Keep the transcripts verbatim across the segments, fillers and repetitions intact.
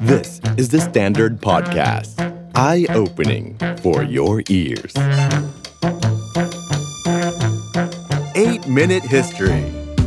This is the Standard Podcast. Eye-opening for your ears. eight minute History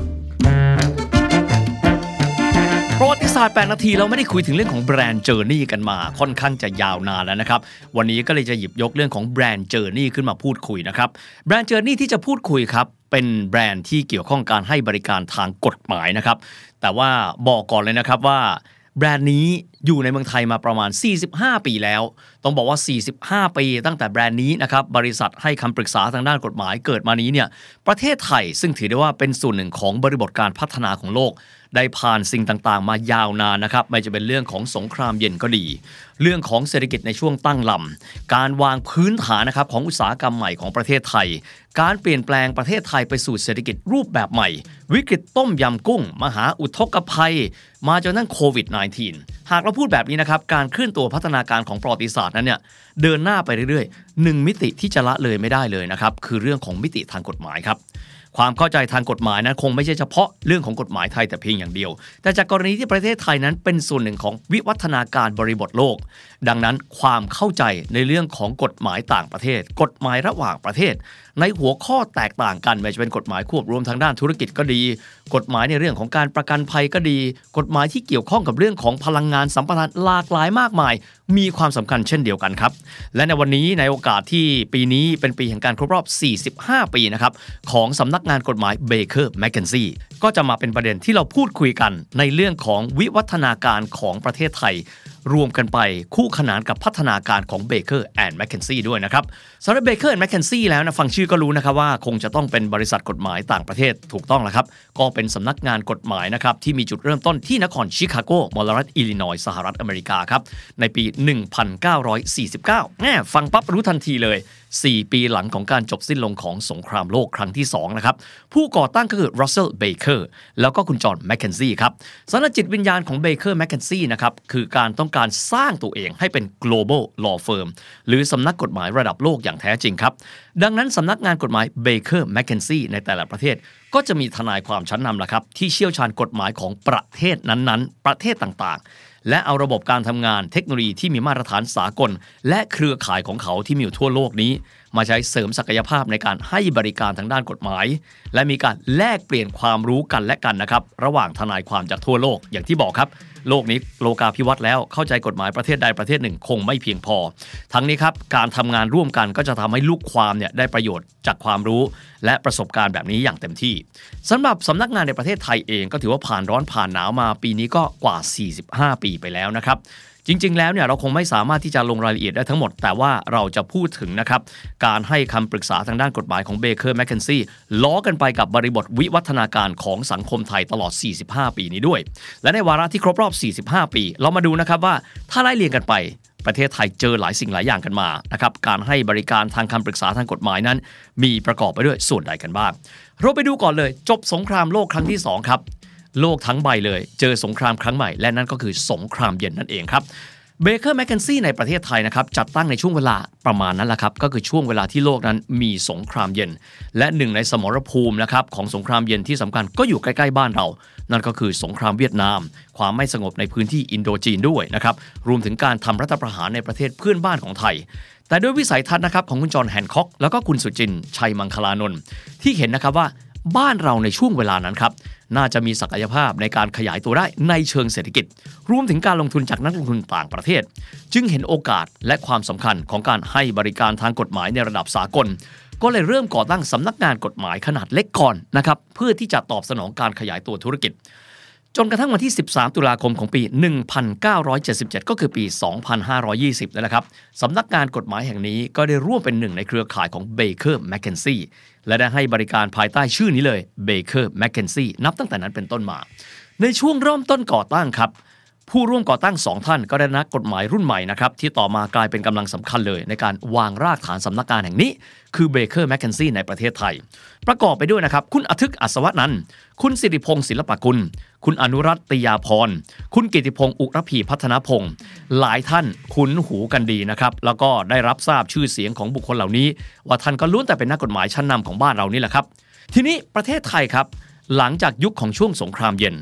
ประวัติศาสตร์แปดนาทีเราไม่ได้คุยถึงเรื่องของแบรนด์เจอร์นี่กันมาค่อนข้างจะยาวนานแล้วนะครับวันนี้ก็เลยจะหยิบยกเรื่องของแบรนด์เจอร์นี่ขึ้นมาพูดคุยนะครับแบรนด์เจอร์นี่ที่จะพูดคุยครับเป็นแบรนด์ที่เกี่ยวข้องการให้บริการทางกฎหมายนะครับแต่ว่าบอกก่อนเลยนะครับว่าแบรนด์นี้อยู่ในเมืองไทยมาประมาณสี่สิบห้าปีแล้วต้องบอกว่าสี่สิบห้าปีตั้งแต่แบรนด์นี้นะครับบริษัทให้คำปรึกษาทางด้านกฎหมายเกิดมานี้เนี่ยประเทศไทยซึ่งถือได้ว่าเป็นส่วนหนึ่งของบริบทการพัฒนาของโลกได้ผ่านสิ่งต่างๆมายาวนานนะครับไม่จะเป็นเรื่องของสงครามเย็นก็ดีเรื่องของเศรษฐกิจในช่วงตั้งลำการวางพื้นฐานนะครับของอุตสาหกรรมใหม่ของประเทศไทยการเปลี่ยนแปลงประเทศไทยไปสู่เศรษฐกิจรูปแบบใหม่วิกฤตต้มยำกุ้งมหาอุทกภัยมาจนทั้งโควิด สิบเก้า หากเราพูดแบบนี้นะครับการเคลื่อนตัวพัฒนาการของประวัติศาสตร์นั้นเนี่ยเดินหน้าไปเรื่อยๆหนึ่งมิติที่จะละเลยไม่ได้เลยนะครับคือเรื่องของมิติทางกฎหมายครับความเข้าใจทางกฎหมายนั้นคงไม่ใช่เฉพาะเรื่องของกฎหมายไทยแต่เพียงอย่างเดียวแต่จากกรณีที่ประเทศไทยนั้นเป็นส่วนหนึ่งของวิวัฒนาการบริบทโลกดังนั้นความเข้าใจในเรื่องของกฎหมายต่างประเทศกฎหมายระหว่างประเทศในหัวข้อแตกต่างกันไม่ว่าจะเป็นกฎหมายควบรวมทางด้านธุรกิจก็ดีกฎหมายในเรื่องของการประกันภัยก็ดีกฎหมายที่เกี่ยวข้องกับเรื่องของพลังงานสัมปทานหลากหลายมากมายมีความสำคัญเช่นเดียวกันครับและในวันนี้ในโอกาสที่ปีนี้เป็นปีแห่งการครบรอบสี่สิบห้าปีนะครับของสำนักงานกฎหมาย Baker McKenzie ก็จะมาเป็นประเด็นที่เราพูดคุยกันในเรื่องของวิวัฒนาการของประเทศไทยรวมกันไปคู่ขนานกับพัฒนาการของ Baker and McKenzie ด้วยนะครับสำหรับ Baker and McKenzie แล้วนะฟังชื่อก็รู้นะครับว่าคงจะต้องเป็นบริษัทกฎหมายต่างประเทศถูกต้องแล้วครับก็เป็นสำนักงานกฎหมายนะครับที่มีจุดเริ่มต้นที่นครชิคาโกมลรัฐอิลลินอยส์สหรัฐอเมริกาครับในปีหนึ่งพันเก้าร้อยสี่สิบเก้าแหมฟังปั๊บรู้ทันทีเลยสี่ปีหลังของการจบสิ้นลงของสงครามโลกครั้งที่สองนะครับผู้ก่อตั้งก็คือ Russell Baker แล้วก็คุณจอห์น McKenzie ครับสารจิตวิญญาณของ Baker McKenzie นะครับคือการต้องการสร้างตัวเองให้เป็น global law firm หรือสำนักกฎหมายระดับโลกอย่างแท้จริงครับดังนั้นสำนักงานกฎหมาย Baker McKenzie ในแต่ละประเทศก็จะมีทนายความชั้นนำล่ะครับที่เชี่ยวชาญกฎหมายของประเทศนั้นๆประเทศต่างๆและเอาระบบการทำงานเทคโนโลยีที่มีมาตรฐานสากลและเครือข่ายของเขาที่มีอยู่ทั่วโลกนี้มาใช้เสริมศักยภาพในการให้บริการทางด้านกฎหมายและมีการแลกเปลี่ยนความรู้กันและกันนะครับระหว่างทนายความจากทั่วโลกอย่างที่บอกครับโลกนี้โลกาภิวัตน์แล้วเข้าใจกฎหมายประเทศใดประเทศหนึ่งคงไม่เพียงพอทั้งนี้ครับการทำงานร่วมกันก็จะทำให้ลูกความเนี่ยได้ประโยชน์จากความรู้และประสบการณ์แบบนี้อย่างเต็มที่สำหรับสำนักงานในประเทศไทยเองก็ถือว่าผ่านร้อนผ่านหนาวมาปีนี้ก็กว่าสี่สิบห้าปีไปแล้วนะครับจริงๆแล้วเนี่ยเราคงไม่สามารถที่จะลงรายละเอียดได้ทั้งหมดแต่ว่าเราจะพูดถึงนะครับการให้คำปรึกษาทางด้านกฎหมายของ Baker McKenzie ล้อกันไปกับบริบทวิวัฒนาการของสังคมไทยตลอดสี่สิบห้าปีนี้ด้วยและในวาระที่ครบรอบสี่สิบห้าปีเรามาดูนะครับว่าถ้าไล่เรียงกันไปประเทศไทยเจอหลายสิ่งหลายอย่างกันมานะครับการให้บริการทางคำปรึกษาทางกฎหมายนั้นมีประกอบไปด้วยส่วนใดกันบ้างเราไปดูก่อนเลยจบสงครามโลกครั้งที่สองครับโลกทั้งใบเลยเจอสงครามครั้งใหม่และนั่นก็คือสงครามเย็นนั่นเองครับBaker McKenzie ในประเทศไทยนะครับจัดตั้งในช่วงเวลาประมาณนั้นแหละครับก็คือช่วงเวลาที่โลกนั้นมีสงครามเย็นและหนึ่งในสมรภูมินะครับของสงครามเย็นที่สำคัญก็อยู่ใกล้ๆบ้านเรานั่นก็คือสงครามเวียดนามความไม่สงบในพื้นที่อินโดจีนด้วยนะครับรวมถึงการทำรัฐประหารในประเทศเพื่อนบ้านของไทยแต่ด้วยวิสัยทัศน์นะครับของคุณจอห์นแฮนค็อกแล้วก็คุณสุจินต์ชัยมังคลานนท์ที่เห็นนะครับว่าบ้านเราในช่วงเวลานั้นครับน่าจะมีศักยภาพในการขยายตัวได้ในเชิงเศรษฐกิจรวมถึงการลงทุนจากนักลงทุนต่างประเทศจึงเห็นโอกาสและความสำคัญของการให้บริการทางกฎหมายในระดับสากลก็เลยเริ่มก่อตั้งสำนักงานกฎหมายขนาดเล็กก่อนนะครับเพื่อที่จะตอบสนองการขยายตัวธุรกิจจนกระทั่งวันที่สิบสามตุลาคมของปีหนึ่งพันเก้าร้อยเจ็ดสิบเจ็ดก็คือปีสองพันห้าร้อยยี่สิบนั่นแหละครับสำนักงานกฎหมายแห่งนี้ก็ได้ร่วมเป็นหนึ่งในเครือข่ายของ Baker McKenzie และได้ให้บริการภายใต้ชื่อนี้เลย Baker McKenzie นับตั้งแต่นั้นเป็นต้นมาในช่วงเริ่มต้นก่อตั้งครับผู้ร่วมก่อตั้งสองท่านก็ได้นักกฎหมายรุ่นใหม่นะครับที่ต่อมากลายเป็นกำลังสำคัญเลยในการวางรากฐานสำนักงานแห่งนี้คือ Baker McKenzie ในประเทศไทยประกอบไปด้วยนะครับคุณอทึกอัศวนันท์คุณสิริพงศ์ศิลปกุลคุณอนุรัตน์ ติยาพรคุณกิติพงศ์อุรพีพัฒนพงศ์หลายท่านคุ้นหูกันดีนะครับแล้วก็ได้รับทราบชื่อเสียงของบุคคลเหล่านี้ว่าท่านก็ล้วนแต่เป็นนักกฎหมายชั้นนำของบ้านเรานี่แหละครับทีนี้ประเทศไทยครับหลังจากยุคของช่วงสงครามเย็น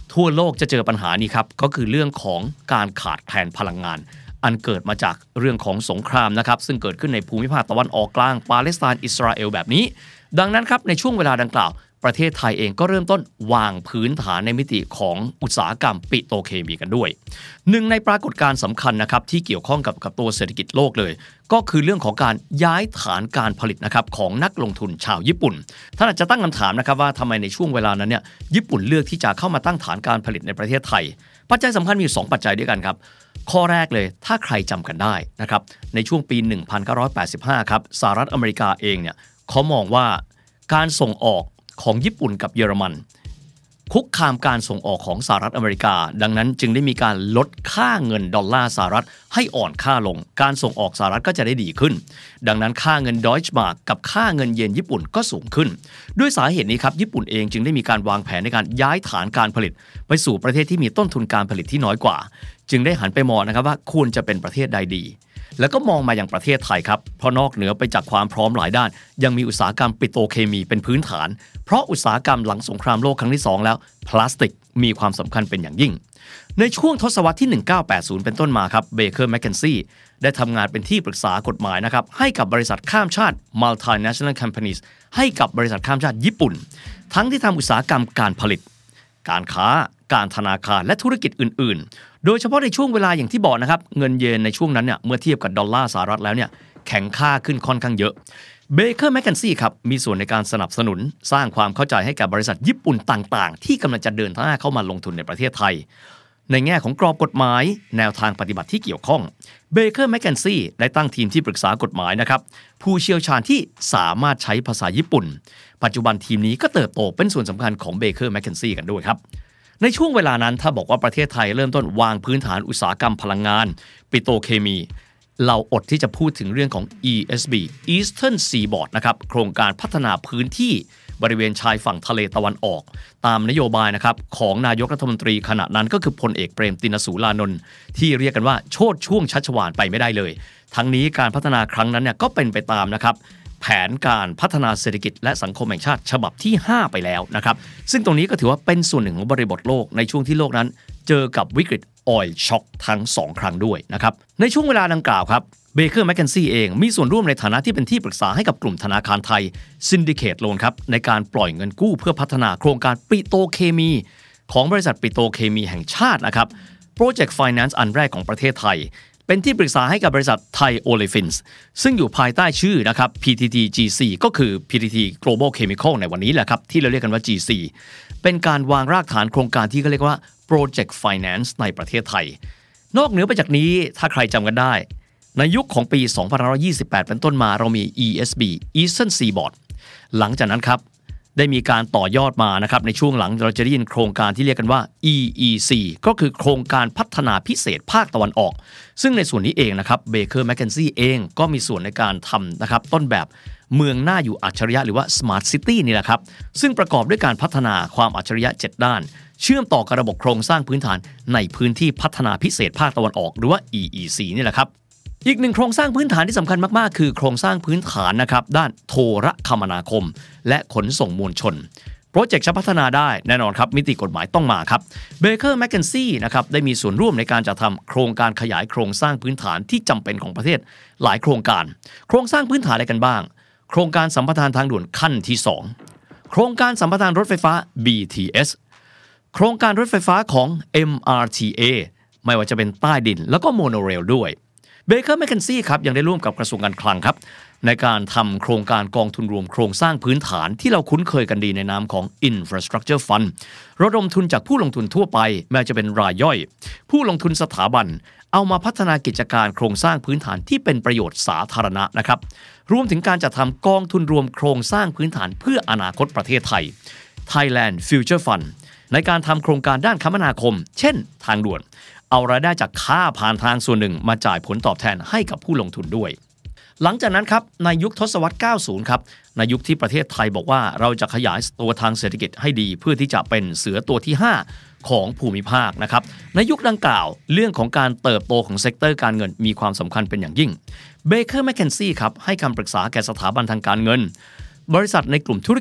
ทั่วโลกจะเจอปัญหานี้ครับก็คือเรื่องของการขาดแคลนพลังงานอันเกิดมาจากเรื่องของสงครามนะครับซึ่งเกิดขึ้นในภูมิภาคตะวันออกกลางปาเลสไตน์อิสราเอลแบบนี้ดังนั้นครับในช่วงเวลาดังกล่าวประเทศไทยเองก็เริ่มต้นวางพื้นฐานในมิติของอุตสาหกรรมปิโตรเคมีกันด้วยหนึ่งในปรากฏการณ์สำคัญนะครับที่เกี่ยวข้องกับกับตัวเศรษฐกิจโลกเลยก็คือเรื่องของการย้ายฐานการผลิตนะครับของนักลงทุนชาวญี่ปุ่นท่านอาจจะตั้งคำถามนะครับว่าทำไมในช่วงเวลานั้นเนี่ยญี่ปุ่นเลือกที่จะเข้ามาตั้งฐานการผลิตในประเทศไทยปัจจัยสำคัญมีอยู่สองปัจจัยด้วยกันครับข้อแรกเลยถ้าใครจำกันได้นะครับในช่วงปีหนึ่งพันเก้าร้อยแปดสิบห้าครับสหรัฐอเมริกาเองเนี่ยเขามองว่าการส่งออกของญี่ปุ่นกับเยอรมันคุกคามการส่งออกของสหรัฐอเมริกาดังนั้นจึงได้มีการลดค่าเงินดอลลาร์สหรัฐให้อ่อนค่าลงการส่งออกสหรัฐก็จะได้ดีขึ้นดังนั้นค่าเงินดอยช์มาร์กกับค่าเงินเยนญี่ปุ่นก็สูงขึ้นด้วยสาเหตุนี้ครับญี่ปุ่นเองจึงได้มีการวางแผนในการย้ายฐานการผลิตไปสู่ประเทศที่มีต้นทุนการผลิตที่น้อยกว่าจึงได้หันไปมองนะครับว่าควรจะเป็นประเทศใดดีแล้วก็มองมาอย่างประเทศไทยครับเพราะนอกเหนือไปจากความพร้อมหลายด้านยังมีอุตสาหกรรมปิโตรเคมีเป็นพื้นฐานเพราะอุตสาหกรรมหลังสงครามโลกครั้งที่สองแล้วพลาสติกมีความสำคัญเป็นอย่างยิ่งในช่วงทศวรรษที่หนึ่งพันเก้าร้อยแปดสิบเป็นต้นมาครับเบเกอร์แมคเคนซี่ได้ทำงานเป็นที่ปรึกษากฎหมายนะครับให้กับบริษัทข้ามชาติ multinational companies ให้กับบริษัทข้ามชาติญี่ปุ่นทั้งที่ทำอุตสาหกรรมการผลิตการค้าการธนาคารและธุรกิจอื่นๆโดยเฉพาะในช่วงเวลาอย่างที่บอกนะครับเงินเยนในช่วงนั้นเนี่ยเมื่อเทียบกับดอลลาร์สหรัฐแล้วเนี่ยแข็งค่าขึ้นค่อนข้างเยอะเบเกอร์แมคเคนซี่ครับมีส่วนในการสนับสนุนสร้างความเข้าใจให้กับบริษัทญี่ปุ่นต่างๆที่กำลังจะเดินหน้าเข้ามาลงทุนในประเทศไทยในแง่ของกรอบกฎหมายแนวทางปฏิบัติที่เกี่ยวข้องเบเกอร์แมคเคนซี่ได้ตั้งทีมที่ปรึกษากฎหมายนะครับผู้เชี่ยวชาญที่สามารถใช้ภาษาญี่ปุ่นปัจจุบันทีมนี้ก็เติบโตเป็นส่วนสำคัญของเบเกอร์แมคเคนซี่กันด้วยครับในช่วงเวลานั้นถ้าบอกว่าประเทศไทยเริ่มต้นวางพื้นฐานอุตสาหกรรมพลังงานปิโตรเคมีเราอดที่จะพูดถึงเรื่องของ อี เอส บี Eastern Seaboard นะครับโครงการพัฒนาพื้นที่บริเวณชายฝั่งทะเลตะวันออกตามนโยบายนะครับของนายกรัฐมนตรีขณะนั้นก็คือพลเอกเปรมติณสูรานนท์ที่เรียกกันว่าโชติช่วงชัชวาลไปไม่ได้เลยทั้งนี้การพัฒนาครั้งนั้นเนี่ยก็เป็นไปตามนะครับแผนการพัฒนาเศรษฐกิจและสังคมแห่งชาติฉบับที่ห้าไปแล้วนะครับซึ่งตรงนี้ก็ถือว่าเป็นส่วนหนึ่งของบริบทโลกในช่วงที่โลกนั้นเจอกับวิกฤตออยล์ช็อคทั้งสองครั้งด้วยนะครับในช่วงเวลาดังกล่าวครับเบเกอร์แมคเคนซี่เองมีส่วนร่วมในฐานะที่เป็นที่ปรึกษาให้กับกลุ่มธนาคารไทยซินดิเคตโลนครับในการปล่อยเงินกู้เพื่อพัฒนาโครงการปิโตรเคมีของบริษัทปิโตรเคมีแห่งชาตินะครับโปรเจกต์ไฟแนนซ์อันแรกของประเทศไทยเป็นที่ปรึกษาให้กับบริษัทไทยโอเลฟินส์ซึ่งอยู่ภายใต้ชื่อนะครับ พี ที ที จี ซี ก็คือ พี ที ที Global Chemical ในวันนี้แหละครับที่เราเรียกกันว่า จี ซี เป็นการวางรากฐานโครงการที่เขาเรียกว่า Project Finance ในประเทศไทยนอกเหนือไปจากนี้ถ้าใครจำกันได้ในยุคของปีสองพันห้าร้อยยี่สิบแปดเป็นต้นมาเรามี อี เอส บี Eastern Seaboard หลังจากนั้นครับได้มีการต่อยอดมานะครับในช่วงหลังเราจะได้ยินโครงการที่เรียกกันว่า อี อี ซี ก็คือโครงการพัฒนาพิเศษภาคตะวันออกซึ่งในส่วนนี้เองนะครับเบเกอร์แมคเคนซี่เองก็มีส่วนในการทำนะครับต้นแบบเมืองน่าอยู่อัจฉริยะหรือว่า Smart City นี่แหละครับซึ่งประกอบด้วยการพัฒนาความอัจฉริยะเจ็ดด้านเชื่อมต่อกับระบบโครงสร้างพื้นฐานในพื้นที่พัฒนาพิเศษภาคตะวันออกหรือว่า อี อี ซี นี่แหละครับอีกหนึ่งโครงสร้างพื้นฐานที่สำคัญมากๆคือโครงสร้างพื้นฐานนะครับด้านโทรคมนาคมและขนส่งมวลชนโปรเจกต์จะพัฒนาได้แน่นอนครับมิติกฎหมายต้องมาครับเบเกอร์แมคเคนซี่นะครับได้มีส่วนร่วมในการจัดทำโครงการขยายโครงสร้างพื้นฐานที่จำเป็นของประเทศหลายโครงการโครงสร้างพื้นฐานอะไรกันบ้างโครงการสัมปทานทางด่วนขั้นที่สองโครงการสัมปทานรถไฟฟ้า บี ที เอส โครงการรถไฟฟ้าของ เอ็ม อาร์ ที เอ ไม่ว่าจะเป็นใต้ดินแล้วก็โมโนเรลด้วยเบเกอร์แมคเคนซี่ครับยังได้ร่วมกับกระทรวงการคลังครับในการทำโครงการกองทุนรวมโครงสร้างพื้นฐานที่เราคุ้นเคยกันดีในนามของ Infrastructure Fund ระดมทุนจากผู้ลงทุนทั่วไปแม้จะเป็นรายย่อยผู้ลงทุนสถาบันเอามาพัฒนากิจการโครงสร้างพื้นฐานที่เป็นประโยชน์สาธารณะนะครับรวมถึงการจัดทำกองทุนรวมโครงสร้างพื้นฐานเพื่ออนาคตประเทศไทย Thailand Future Fund ในการทำโครงการด้านคมนาคมเช่นทางด่วนเอารายได้จากค่าผ่านทางส่วนหนึ่งมาจ่ายผลตอบแทนให้กับผู้ลงทุนด้วยหลังจากนั้นครับในยุคทศวรรษเก้าสิบครับในยุคที่ประเทศไทยบอกว่าเราจะขยายตัวทางเศรษฐกิจให้ดีเพื่อที่จะเป็นเสือตัวที่ห้าของภูมิภาคนะครับในยุคดังกล่าวเรื่องของการเติบโตของเซกเตอร์การเงินมีความสำคัญเป็นอย่างยิ่งเบเกอร์แมคเคนซี่ครับให้คำปรึกษาแก่สถาบันทางการเงินบริษัทในกลุ่มธุรกิจ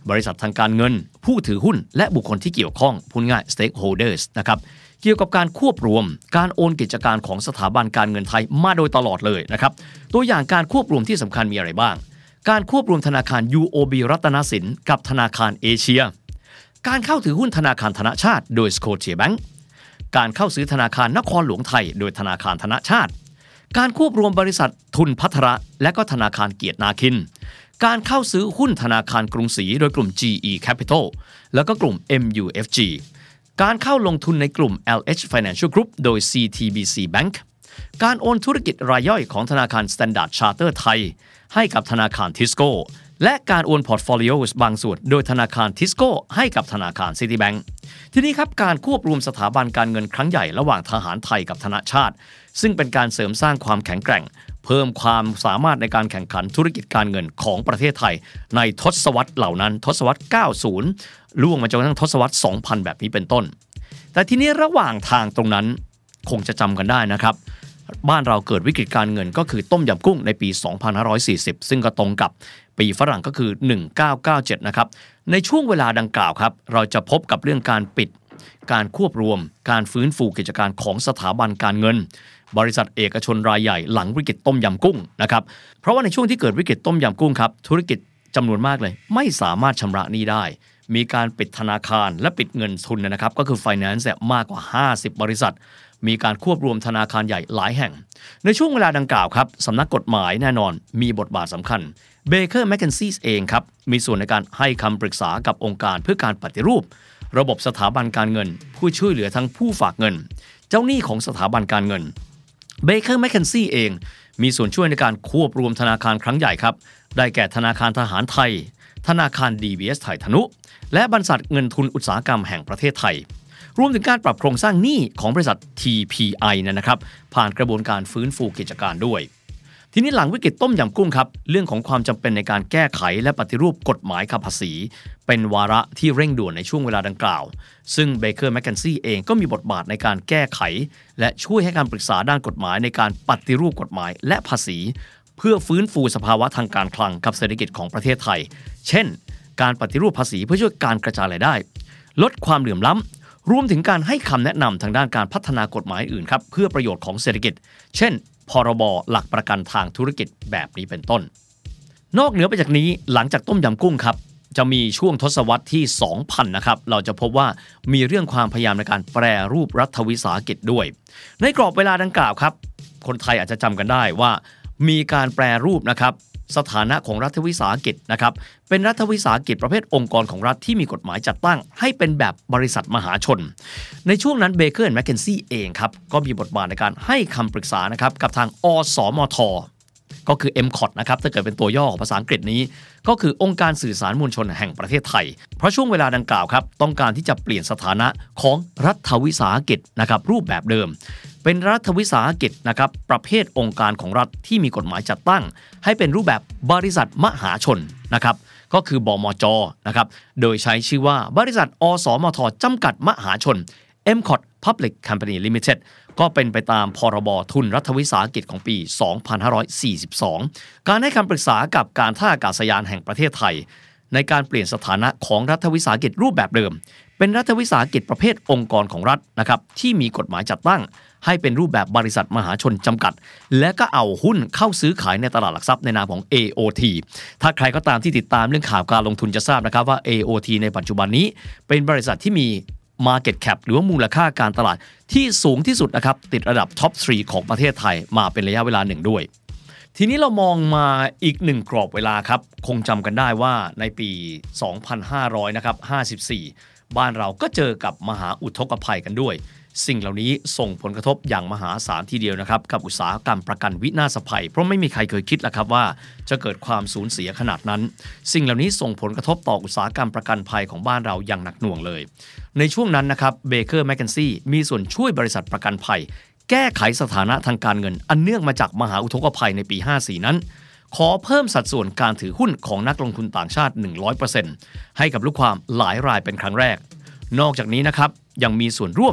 บริษัททางการเงินผู้ถือหุ้นและบุคคลที่เกี่ยวข้องพูดง่าย stakeholders นะครับเกี่ยวกับการควบรวมการโอนกิจการของสถาบันการเงินไทยมาโดยตลอดเลยนะครับตัวอย่างการควบรวมที่สำคัญมีอะไรบ้างการควบรวมธนาคาร ยู โอ บี รัตนสินกับธนาคารเอเชียการเข้าถือหุ้นธนาคารธนชาติโดย Scotiabank การเข้าซื้อธนาคารนครหลวงไทยโดยธนาคารธนชาติการควบรวมบริษัททุนพัฒระและก็ธนาคารเกียรตินาคินการเข้าซื้อหุ้นธนาคารกรุงศรีโดยกลุ่ม จี อี Capital แล้วก็กลุ่ม เอ็ม ยู เอฟ จี การเข้าลงทุนในกลุ่ม แอล เอช Financial Group โดย ซี ที บี ซี Bank การโอนธุรกิจรายย่อยของธนาคาร Standard Chartered ไทยให้กับธนาคาร Tisco และการโอนพอร์ตโฟลิโอบางส่วนโดยธนาคาร Tisco ให้กับธนาคาร Citibank ทีนี้ครับการควบรวมสถาบันการเงินครั้งใหญ่ระหว่างทหารไทยกับธนาชาติซึ่งเป็นการเสริมสร้างความแข็งแกร่งเพิ่มความสามารถในการแข่งขันธุรกิจการเงินของประเทศไทยในทศวรรษเหล่านั้นทศวรรษเก้าสิบล่วงมาจนกระทั่งทศวรรษสองพันแบบนี้เป็นต้นแต่ทีนี้ระหว่างทางตรงนั้นคงจะจำกันได้นะครับบ้านเราเกิดวิกฤตการเงินก็คือต้มยำกุ้งในปีสองพันห้าร้อยสี่สิบซึ่งก็ตรงกับปีฝรั่งก็คือหนึ่งพันเก้าร้อยเก้าสิบเจ็ดนะครับในช่วงเวลาดังกล่าวครับเราจะพบกับเรื่องการปิดการควบรวมการฟื้นฟูกิจการของสถาบันการเงินบริษัทเอกชนรายใหญ่หลังวิกฤตต้มยำกุ้งนะครับเพราะว่าในช่วงที่เกิดวิกฤตต้มยำกุ้งครับธุรกิจจำนวนมากเลยไม่สามารถชำระหนี้ได้มีการปิดธนาคารและปิดเงินทุนนะครับก็คือ Finance มากกว่าห้าสิบบริษัทมีการควบรวมธนาคารใหญ่หลายแห่งในช่วงเวลาดังกล่าวครับสำนักกฎหมายแน่นอนมีบทบาทสำคัญ Baker McKenzie เองครับมีส่วนในการให้คำปรึกษากับองค์การเพื่อการปฏิรูประบบสถาบันการเงินผู้ช่วยเหลือทั้งผู้ฝากเงินเจ้าหนี้ของสถาบันการเงิน Baker McKenzie เองมีส่วนช่วยในการควบรวมธนาคารครั้งใหญ่ครับได้แก่ธนาคารทหารไทยธนาคาร ดี บี เอส ไทยธนุและบริษัทเงินทุนอุตสาหกรรมแห่งประเทศไทยรวมถึงการปรับโครงสร้างหนี้ของบริษัท ที พี ไอ นะครับผ่านกระบวนการฟื้นฟูกิจการด้วยทีนี้หลังวิกฤตต้มยำกุ้งครับเรื่องของความจำเป็นในการแก้ไขและปฏิรูปกฎหมายภาษีเป็นวาระที่เร่งด่วนในช่วงเวลาดังกล่าวซึ่ง Baker McKenzie เองก็มีบทบาทในการแก้ไขและช่วยให้การปรึกษาด้านกฎหมายในการปฏิรูปกฎหมายและภาษีเพื่อฟื้นฟูสภาวะทางการคลังกับเศรษฐกิจของประเทศไทยเช่นการปฏิรูปภาษีเพื่อช่วยการกระจายรายได้ลดความเหลื่อมล้ำรวมถึงการให้คำแนะนำทางด้านการพัฒนากฎหมายอื่นครับเพื่อประโยชน์ของเศรษฐกิจเช่นพรบหลักประกันทางธุรกิจแบบนี้เป็นต้นนอกเหนือไปจากนี้หลังจากต้มยำกุ้งครับจะมีช่วงทศวรรษที่ สองพัน นะครับเราจะพบว่ามีเรื่องความพยายามในการแปรรูปรัฐวิสาหกิจด้วยในกรอบเวลาดังกล่าวครับคนไทยอาจจะจำกันได้ว่ามีการแปรรูปนะครับสถานะของรัฐวิสาหกิจนะครับเป็นรัฐวิสาหกิจประเภทองค์กรของรัฐที่มีกฎหมายจัดตั้งให้เป็นแบบบริษัทมหาชนในช่วงนั้น Baker McKenzie เองครับก็มีบทบาทในการให้คำปรึกษานะครับกับทางอสมทก็คือ เอ็ม ซี โอ ที นะครับถ้าเกิดเป็นตัวย่อของภาษาอังกฤษนี้ก็คือองค์การสื่อสารมวลชนแห่งประเทศไทยเพราะช่วงเวลาดังกล่าวครับต้องการที่จะเปลี่ยนสถานะของรัฐวิสาหกิจนะครับรูปแบบเดิมเป็นรัฐวิสาหกิจนะครับประเภทองค์การของรัฐที่มีกฎหมายจัดตั้งให้เป็นรูปแบบบริษัทมหาชนนะครับก็คือบมจ.นะครับโดยใช้ชื่อว่าบริษัทอสมทจำกัดมหาชน เอ็ม ซี โอ ที Public Company Limited ก็เป็นไปตามพรบทุนรัฐวิสาหกิจของปีสองพันห้าร้อยสี่สิบสองการให้คำปรึกษากับการท่าอากาศยานแห่งประเทศไทยในการเปลี่ยนสถานะของรัฐวิสาหกิจรูปแบบเดิมเป็นรัฐวิสาหกิจประเภทองค์กรของรัฐนะครับที่มีกฎหมายจัดตั้งให้เป็นรูปแบบบริษัทมหาชนจำกัดและก็เอาหุ้นเข้าซื้อขายในตลาดหลักทรัพย์ในนามของ เอ โอ ที ถ้าใครก็ตามที่ติดตามเรื่องข่าวการลงทุนจะทราบนะครับว่า เอ โอ ที ในปัจจุบันนี้เป็นบริษัทที่มี Market Cap หรือว่ามูลค่าการตลาดที่สูงที่สุดนะครับติดระดับท็อปสามของประเทศไทยมาเป็นระยะเวลาหนึ่งด้วยทีนี้เรามองมาอีกหนึ่งกรอบเวลาครับคงจำกันได้ว่าในปีสองพันห้าร้อยนะครับห้าสิบสี่บ้านเราก็เจอกับมหาอุทกภัยกันด้วยสิ่งเหล่านี้ส่งผลกระทบอย่างมหาศาลทีเดียวนะครับกับอุตสาหกรรมประกันวินาศภัยเพราะไม่มีใครเคยคิดละครับว่าจะเกิดความสูญเสียขนาดนั้นสิ่งเหล่านี้ส่งผลกระทบต่ออุตสาหกรรมประกันภัยของบ้านเราอย่างหนักหน่วงเลยในช่วงนั้นนะครับ Baker McKenzie มีส่วนช่วยบริษัทประกันภัยแก้ไขสถานะทางการเงินอันเนื่องมาจากมหาอุทกภัยในปีห้าสี่นั้นขอเพิ่มสัดส่วนการถือหุ้นของนักลงทุนต่างชาติ หนึ่งร้อยเปอร์เซ็นต์ ให้กับลูกความหลายรายเป็นครั้งแรกนอกจากนี้นะครับยังมีส่วนร่วม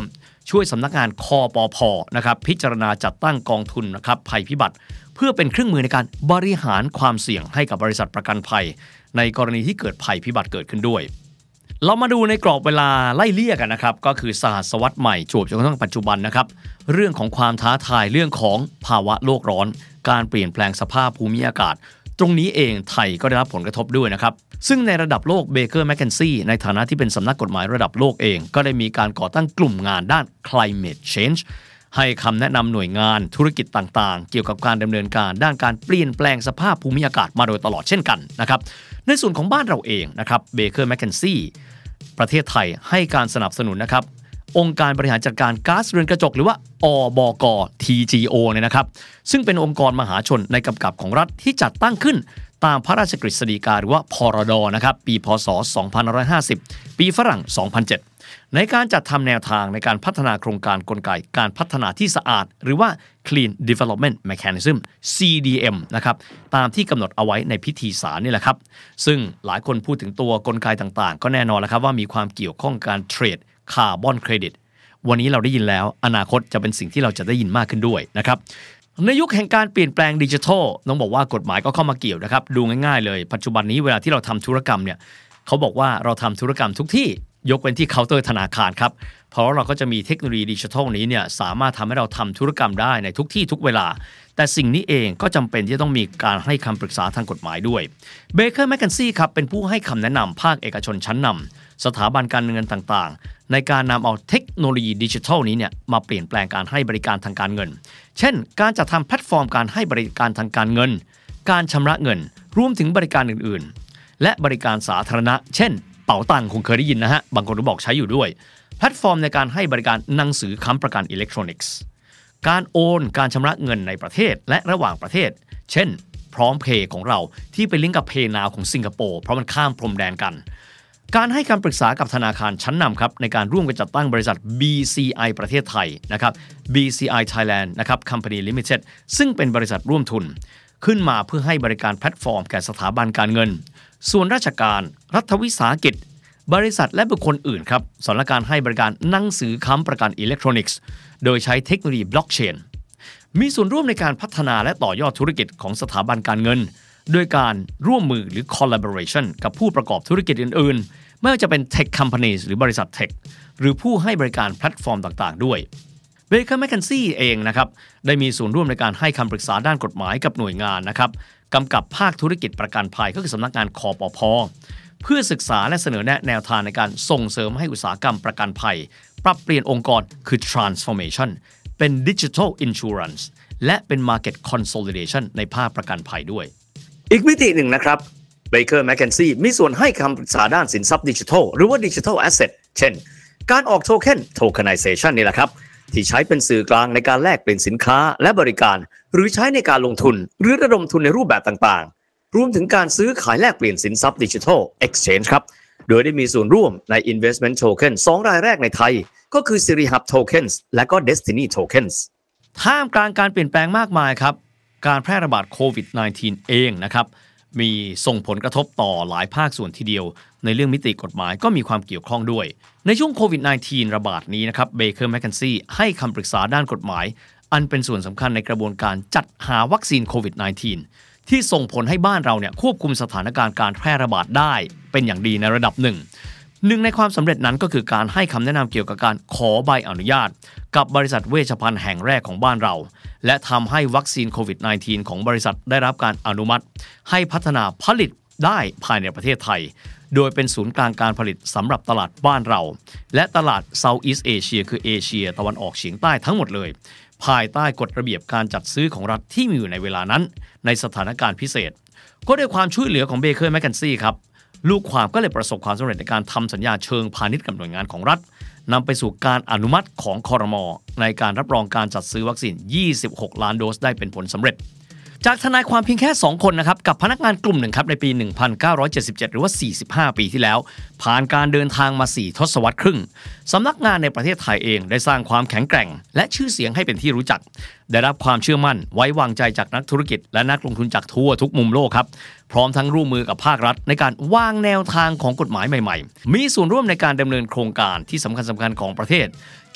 ช่วยสำนักงานคปภ.นะครับพิจารณาจัดตั้งกองทุนนะครับภัยพิบัติเพื่อเป็นเครื่องมือในการบริหารความเสี่ยงให้กับบริษัทประกันภัยในกรณีที่เกิดภัยพิบัติเกิดขึ้นด้วยเรามาดูในกรอบเวลาไล่เลี่ยกันนะครับก็คือสหัสวรรษใหม่จวบจนกระทั่งปัจจุบันนะครับเรื่องของความท้าทายเรื่องของภาวะโลกร้อนการเปลี่ยนแปลงสภาพภูมิอากาศตรงนี้เองไทยก็ได้รับผลกระทบด้วยนะครับซึ่งในระดับโลกเบเกอร์แมคเคนซี่ในฐานะที่เป็นสำนักกฎหมายระดับโลกเองก็ได้มีการก่อตั้งกลุ่มงานด้าน climate change ให้คำแนะนำหน่วยงานธุรกิจต่างๆเกี่ยวกับการดำเนินการด้านการเปลี่ยนแปลงสภาพภูมิอากาศมาโดยตลอดเช่นกันนะครับในส่วนของบ้านเราเองนะครับเบเกอร์แมคเคนซี่ประเทศไทยให้การสนับสนุนนะครับองค์การบริหารจัดการก๊าซเรือนกระจกหรือว่าอบก. ที จี โอ เนี่ยนะครับซึ่งเป็นองค์กรมหาชนในกำกับของรัฐที่จัดตั้งขึ้นตามพระราชกฤษฎีกาหรือว่าพรด.นะครับปีพ.ศ. สองพันห้าร้อยห้าสิบปีฝรั่งสองพันเจ็ดในการจัดทำแนวทางในการพัฒนาโครงการกลไกการพัฒนาที่สะอาดหรือว่า Clean Development Mechanism ซี ดี เอ็ม นะครับตามที่กำหนดเอาไว้ในพิธีสารนี่แหละครับซึ่งหลายคนพูดถึงตัวกลไกต่างๆก็แน่นอนแล้วครับว่ามีความเกี่ยวข้องการเทรดคาร์บอนเครดิตวันนี้เราได้ยินแล้วอนาคตจะเป็นสิ่งที่เราจะได้ยินมากขึ้นด้วยนะครับในยุคแห่งการเปลี่ยนแปลงดิจิทัลต้องบอกว่ากฎหมายก็เข้ามาเกี่ยวนะครับดูง่ายๆเลยปัจจุบันนี้เวลาที่เราทำธุรกรรมเนี่ยเขาบอกว่าเราทำธุรกรรมทุกที่ยกเว้นที่เคาน์เตอร์ธนาคารครับเพราะเราก็จะมีเทคโนโลยีดิจิทัลนี้เนี่ยสามารถทำให้เราทำธุรกรรมได้ในทุกที่ทุกเวลาแต่สิ่งนี้เองก็จำเป็นที่ต้องมีการให้คำปรึกษาทางกฎหมายด้วยเบเกอร์แมคเคนซี่ครับเป็นผู้ให้คำแนะนำภาคเอกชนชั้นนำสถาบันการเงินต่างๆในการนำเอาเทคโนโลยีดิจิทัลนี้เนี่ยมาเปลี่ยนแปลงการให้บริการทางการเงินเช่นการจัดทำแพลตฟอร์มการให้บริการทางการเงินการชำระเงินรวมถึงบริการอื่นๆและบริการสาธารณะเช่นเป๋าตังค์คงเคยได้ยินนะฮะบางคนก็บอกใช้อยู่ด้วยแพลตฟอร์มในการให้บริการหนังสือค้ำประกันอิเล็กทรอนิกส์การโอนการชำระเงินในประเทศและระหว่างประเทศเช่นพร้อมเพย์ของเราที่ไปลิงก์กับ PayNow ของสิงคโปร์เพราะมันข้ามพรมแดนกันการให้คำปรึกษากับธนาคารชั้นนำครับในการร่วมกันจัดตั้งบริษัท บี ซี ไอ ประเทศไทยนะครับ บี ซี ไอ Thailand นะครับ Company Limited ซึ่งเป็นบริษัทร่วมทุนขึ้นมาเพื่อให้บริการแพลตฟอร์มแก่สถาบันการเงินส่วนราชการรัฐวิสาหกิจบริษัทและบุคคลอื่นครับสำหรับการให้บริการหนังสือค้ำประกันอิเล็กทรอนิกส์โดยใช้เทคโนโลยีบล็อกเชนมีส่วนร่วมในการพัฒนาและต่อยอดธุรกิจของสถาบันการเงินโดยการร่วมมือหรือ collaboration กับผู้ประกอบธุรกิจอื่นๆไม่ว่าจะเป็น tech companies หรือบริษัท tech หรือผู้ให้บริการแพลตฟอร์มต่างๆด้วยเบเกอร์แมคเคนซี่เองนะครับได้มีส่วนร่วมในการให้คำปรึกษาด้านกฎหมายกับหน่วยงานนะครับกำกับภาคธุรกิจประกันภัยก็คือสำนักงานคปภ.เพื่อศึกษาและเสนอแนะแนวทางในการส่งเสริมให้อุตสาหกรรมประกันภัยปรับเปลี่ยนองค์กรคือ transformation เป็น digital insurance และเป็น market consolidation ในภาคประกันภัยด้วยอีกมิติหนึ่งนะครับเบเกอร์แมคเคนซี่มีส่วนให้คำปรึกษาด้านสินทรัพย์ดิจิทัลหรือว่า digital asset เช่นการออกโทเค็น tokenization นี่แหละครับที่ใช้เป็นสื่อกลางในการแลกเปลี่ยนสินค้าและบริการหรือใช้ในการลงทุนหรือระดมทุนในรูปแบบต่างๆรวมถึงการซื้อขายแลกเปลี่ยนสินทรัพย์ดิจิทัล exchange ครับโดยได้มีส่วนร่วมใน investment token สองรายแรกในไทยก็คือ Sirihub Tokens และก็ Destiny Tokens ท่ามกลางการเปลี่ยนแปลงมากมายครับการแพร่ระบาดโควิด สิบเก้า เองนะครับมีส่งผลกระทบต่อหลายภาคส่วนทีเดียวในเรื่องมิติกฎหมายก็มีความเกี่ยวข้องด้วยในช่วงโควิด สิบเก้า ระบาดนี้นะครับเบเกอร์แมคเคนซี่ให้คำปรึกษาด้านกฎหมายอันเป็นส่วนสำคัญในกระบวนการจัดหาวัคซีนโควิด สิบเก้า ที่ส่งผลให้บ้านเราเนี่ยควบคุมสถานการณ์การแพร่ระบาดได้เป็นอย่างดีในระดับหนึ่งหนึ่งในความสำเร็จนั้นก็คือการให้คำแนะนำเกี่ยวกับการขอใบอนุญาตกับบริษัทเวชภัณฑ์แห่งแรกของบ้านเราและทำให้วัคซีนโควิด สิบเก้า ของบริษัทได้รับการอนุมัติให้พัฒนาผลิตได้ภายในประเทศไทยโดยเป็นศูนย์กลางการผลิตสำหรับตลาดบ้านเราและตลาด Southeast Asia คือเอเชียตะวันออกเฉียงใต้ทั้งหมดเลยภายใต้กฎระเบียบการจัดซื้อของรัฐที่มีอยู่ในเวลานั้นในสถานการณ์พิเศษก็ด้วยความช่วยเหลือของเบเกอร์แมคเคนซี่ครับลูกความก็เลยประสบความสำเร็จในการทำสัญญาเชิงพาณิชย์กับหน่วยงานของรัฐนำไปสู่การอนุมัติของครม.ในการรับรองการจัดซื้อวัคซีนยี่สิบหกล้านโดสได้เป็นผลสำเร็จจากทนายความเพียงแค่สองคนนะครับกับพนักงานกลุ่มหนึ่งครับในปีหนึ่งพันเก้าร้อยเจ็ดสิบเจ็ดหรือว่าสี่สิบห้าปีที่แล้วผ่านการเดินทางมาสี่ทศวรรษครึ่งสำนักงานในประเทศไทยเองได้สร้างความแข็งแกร่งและชื่อเสียงให้เป็นที่รู้จักได้รับความเชื่อมั่นไว้วางใจจากนักธุรกิจและนักลงทุนจากทั่วทุกมุมโลกครับพร้อมทั้งร่วมมือกับภาครัฐในการวางแนวทางของกฎหมายใหม่ๆมีส่วนร่วมในการดำเนินโครงการที่สำคัญสำคัญของประเทศ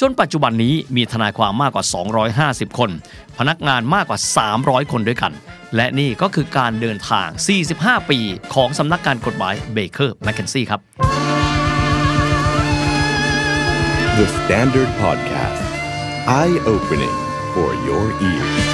จนปัจจุบันนี้มีทนายความมากกว่าสองร้อยห้าสิบคนพนักงานมากกว่าสามร้อยคนด้วยกันและนี่ก็คือการเดินทางสี่สิบห้าปีของสำนักงานกฎหมาย Baker McKenzie ครับ The Standard Podcast Eye Opening for your ears